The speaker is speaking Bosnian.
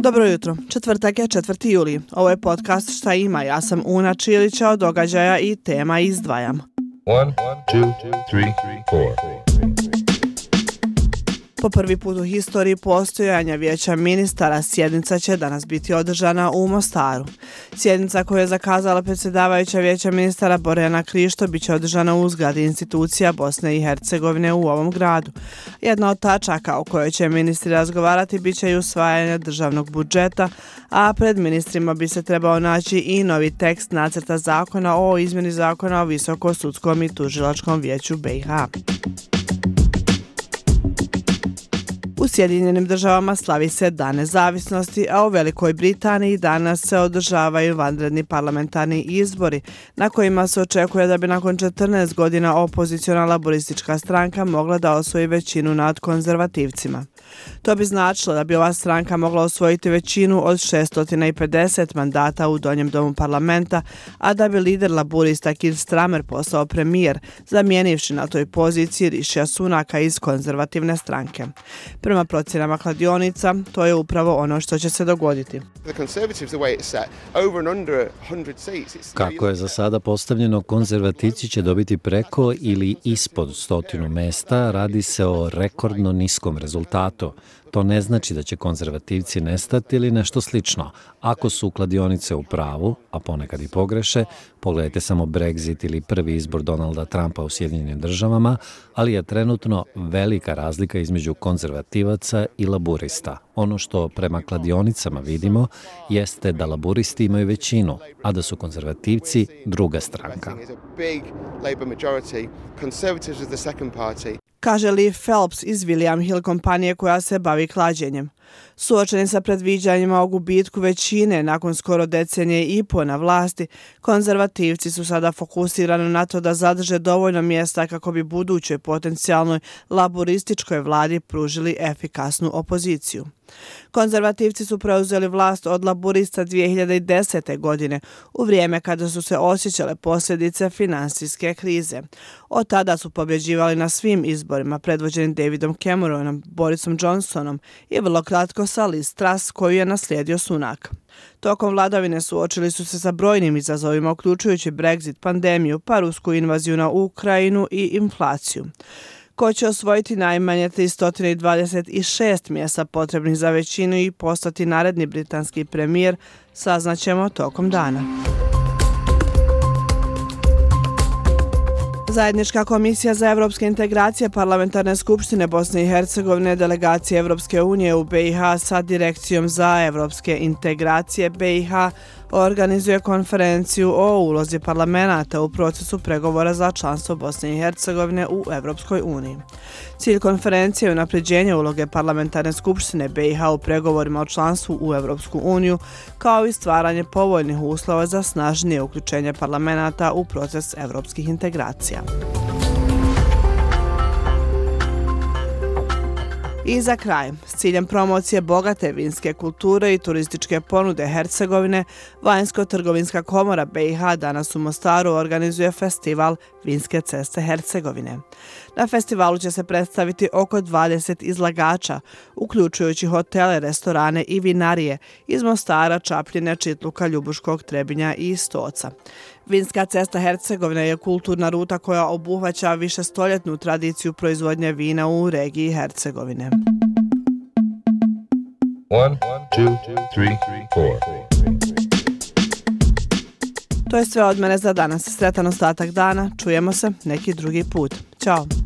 Dobro jutro, četvrtak je 4. juli. Ovo je podcast Šta ima, ja sam Una Čilića, od događaja i tema izdvajam. 1, 2, 3, 4. Po prvi put u historiji postojanja Vijeća ministara sjednica će danas biti održana u Mostaru. Sjednica koju je zakazala predsjedavajuća Vijeća ministara Borjana Krišto bit će održana u zgradi institucija Bosne i Hercegovine u ovom gradu. Jedna od tačaka o kojoj će ministri razgovarati bit će i usvajanje državnog budžeta, a pred ministrima bi se trebao naći i novi tekst nacrta zakona o izmjeni zakona o Visokosudskom i tužilačkom vijeću BiH. U Sjedinjenim državama slavi se Dan nezavisnosti, a u Velikoj Britaniji danas se održavaju vanredni parlamentarni izbori, na kojima se očekuje da bi nakon 14 godina opozicionalna laboristička stranka mogla da osvoji većinu nad konzervativcima. To bi značilo da bi ova stranka mogla osvojiti većinu od 650 mandata u Donjem domu parlamenta, a da bi lider laborista Keir Starmer postao premijer, zamijenivši na toj poziciji Rishija Sunaka iz konzervativne stranke. Prema procjenama kladionica, to je upravo ono što će se dogoditi. Kako je za sada postavljeno, konzervativci će dobiti preko ili ispod 100 mesta, radi se o rekordno niskom rezultatu. To ne znači da će konzervativci nestati ili nešto slično. Ako su kladionice u pravu, a ponekad i pogreše, pogledajte samo Brexit ili prvi izbor Donalda Trumpa u Sjedinjenim državama, ali je trenutno velika razlika između konzervativaca i laburista. Ono što prema kladionicama vidimo jeste da laburisti imaju većinu, a da su konzervativci druga stranka. Kaže Lee Phelps iz William Hill kompanije koja se bavi klađenjem. Suočeni sa predviđanjima o gubitku većine nakon skoro decenije i po na vlasti, konzervativci su sada fokusirani na to da zadrže dovoljno mjesta kako bi budućoj potencijalnoj laborističkoj vladi pružili efikasnu opoziciju. Konzervativci su preuzeli vlast od laborista 2010. godine, u vrijeme kada su se osjećale posljedice finansijske krize. Od tada su pobjeđivali na svim izborima, predvođeni Davidom Cameronom, Borisom Johnsonom i vrlo kratko sa Liz Truss, koju je naslijedio Sunak. Tokom vladavine suočili su se sa brojnim izazovima, uključujući Brexit, pandemiju, pa rusku invaziju na Ukrajinu i inflaciju. Ko će osvojiti najmanje 326 mjesta potrebnih za većinu i postati naredni britanski premijer, saznaćemo tokom dana. Zajednička komisija za evropske integracije Parlamentarne skupštine Bosne i Hercegovine, delegacije Evropske unije u BiH sa Direkcijom za evropske integracije BiH organizuje konferenciju o ulozi parlamenata u procesu pregovora za članstvo Bosne i Hercegovine u Evropskoj uniji. Cilj konferencije je unapređenje uloge Parlamentarne skupštine BiH u pregovorima o članstvu u Evropsku uniju, kao i stvaranje povoljnih uslova za snažnije uključenje parlamenata u proces evropskih integracija. I za kraj, s ciljem promocije bogate vinske kulture i turističke ponude Hercegovine, Vanjsko-trgovinska komora BiH danas u Mostaru organizuje festival Vinske ceste Hercegovine. Na festivalu će se predstaviti oko 20 izlagača, uključujući hotele, restorane i vinarije iz Mostara, Čapljine, Čitluka, Ljubuškog, Trebinja i Stoca. Vinska cesta Hercegovine je kulturna ruta koja obuhvaća višestoljetnu tradiciju proizvodnje vina u regiji Hercegovine. 1, 2, 3, 4. To je sve od mene za danas. Sretan ostatak dana. Čujemo se neki drugi put. Ćao.